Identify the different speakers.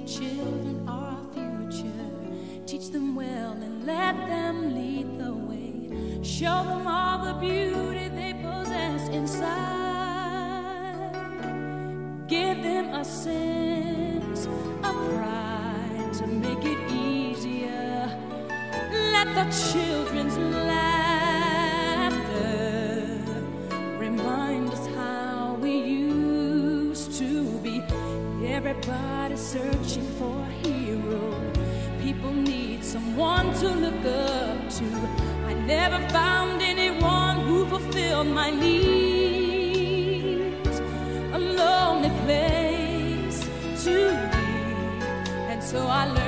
Speaker 1: children are our future. Teach them well and let them lead the way. Show them all the beauty they possess inside. Give them a sense of pride to make it easier. Let the children's laughter remind us how we used to be. Everybody's searching for a hero. People need someone to look up to. I never found anyone who fulfilled my needs. A lonely place to be, and so I learned